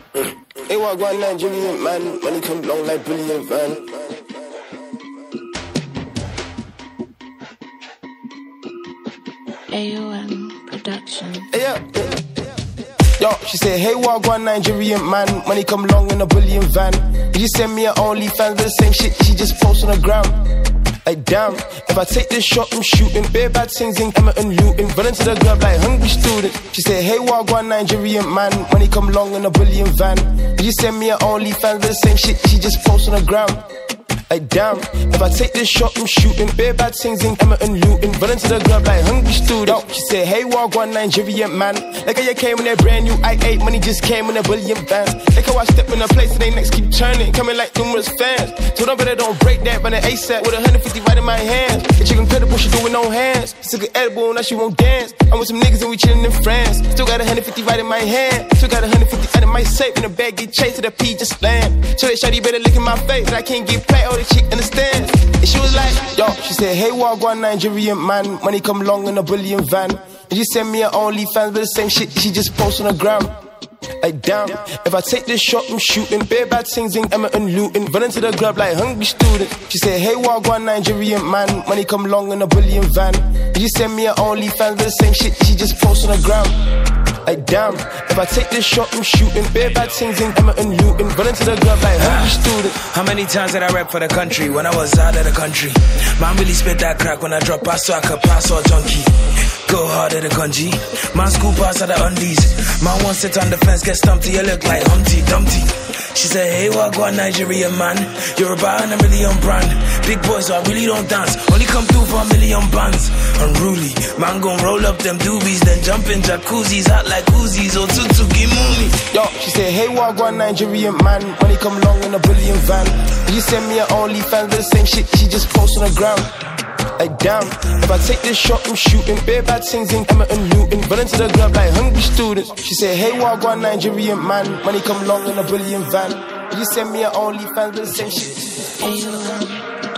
Hey, what one Nigerian man, money come long like brilliant van. AOM Production. Hey, yeah. Yo, she said, hey, what one Nigerian man, money come long in a brilliant van. You send me an OnlyFans, but the same shit she just posts on the gram. Like damn, if I take this shot, I'm shooting. Bare bad things in Emma and Luton. Run into the club like hungry student. She said, hey, Wagwan Nigerian man, money come long in a brilliant van. You send me an OnlyFans, but the same shit she just posts on the gram. Like damn, if I take this shot, I'm shooting. Bare bad things in Emma and Luton. Run into the club like hungry student. Yo, she said, hey, Wagwan Nigerian man. Like how you came in that brand new i8, money just came in a brilliant van. Like how I step in a place and they next keep turning, coming like numerous fans. Told them better don't break that, run an ASAP with 150 right in my hands. The chick incredible, she doing no hands. Took an edible, now she won't dance. I'm with some niggas and we chillin' in France. Still got 150 right in my hand. Still got 150 out in my safe. In the bag get chased to the P just land. So that shawty better look in my face, but I can't get played. Oh, the chick understands. And she was like, yo, she said, hey, Wagwan Nigerian man, money come long in a brilliant van. And you send me an OnlyFans, but the same shit she just posts on the gram. Like damn, if I take this shot, I'm shooting. Bare bad things in Emma and Luton. Run into the club like hungry student. She said, hey, Wagwan Nigerian man, money come long in a brilliant van. And you send me an OnlyFans, but the same shit she just posts on the gram. Like damn, if I take this shot, I'm shooting. Bare bad things in Emma and Luton. Run into the club like hungry student. How many times did I rap for the country when I was out of the country? Man really spit that crack when I drop pass so I could pass or junkie. Go hard at the country. Man school pass at the undies. Man won't sit on the fence, get stumpy, you look like Humpty Dumpty. She said, hey, Wagwan Nigerian man, you're about on a million brand. Big boys, so I really don't dance. Only come through for 1 million bands. Unruly, man gon' roll up them doobies, then jump in jacuzzis, hot like Uzis, or tutu gimumi. Yo, she said, hey, Wagwan Nigerian man, money come long in a brilliant van. You send me an OnlyFans, but the same shit she just posts on the ground. Like damn, if I take this shot, I'm shooting. Bare bad things in Emma and Luton. Run into the club like hungry students. She said, hey, Wagwan Nigerian man, money come long in a brilliant van. You send me an OnlyFans, but the same shit.